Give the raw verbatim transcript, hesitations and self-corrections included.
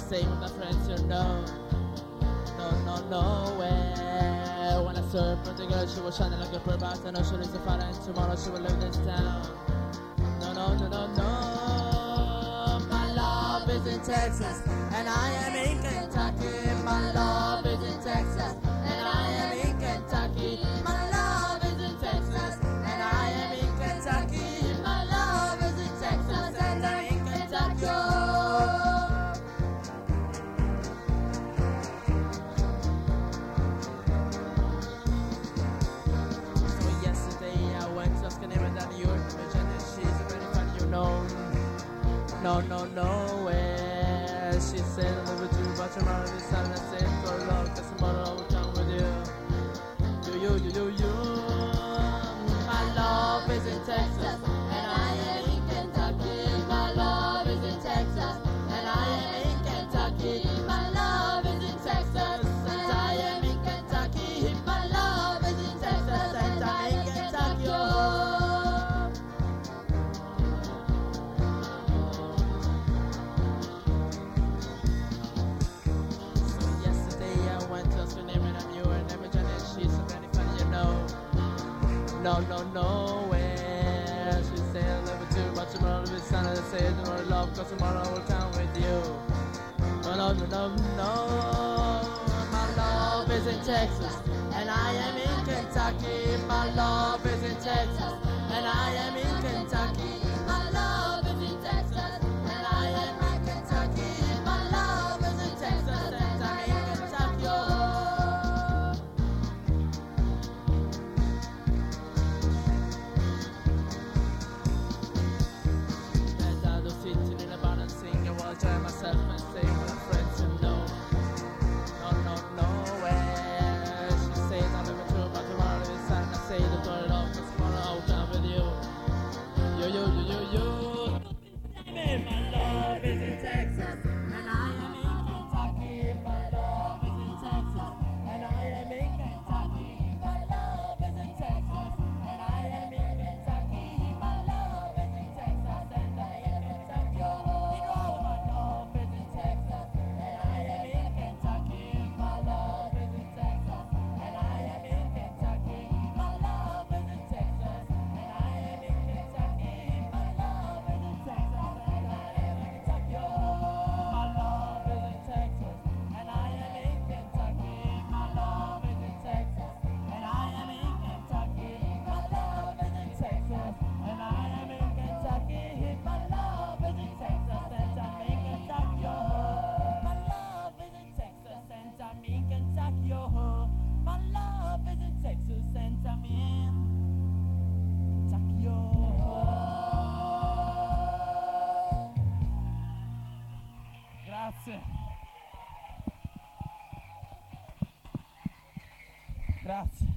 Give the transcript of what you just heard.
say with my friends, you know. No, no, no way. When I saw her pretty girl, she was shining like a pearl, but I know she is a father, and tomorrow she will leave this town. No, no, no, no, no. My love is in Texas, and I am in Kentucky. My love is in Texas, and I am in Kentucky. My love is in Texas, and I am in Kentucky. My love is in Texas, and I'm in Kentucky. No, no, no way. She said a little bit too much around this time. I said, go love, cause tomorrow I will come with you. You, you, you, you, you. My love is in Texas, and I am in Kentucky. My love is in Texas, and I am in Kentucky. My love is in Texas, and I am in Kentucky. My love is in Texas, and I'm in Kentucky. No, no, no way. She said a little bit too much tomorrow will be sun, and I said tomorrow love, cause tomorrow I will come with you. No, no, no, no, no. My love is in Texas, and I am in Kentucky. My love is in Texas, and I am in Kentucky. My love is in Texas, and I am in Kentucky. My love is in Texas, and I'm in Kentucky. Myself and say my friends and no, no, no, no way. She says I'm living true, but tomorrow is time. I say the door it off, cause tomorrow I'll come with you. Yo, yo, yo, yo, yo. My love is in Texas, and I am in Kentucky. My love is in Texas, and I am in Kentucky. My love is in Texas, and I am in Kentucky. My love is in Texas, and I am in Kentucky. Grazie. Grazie.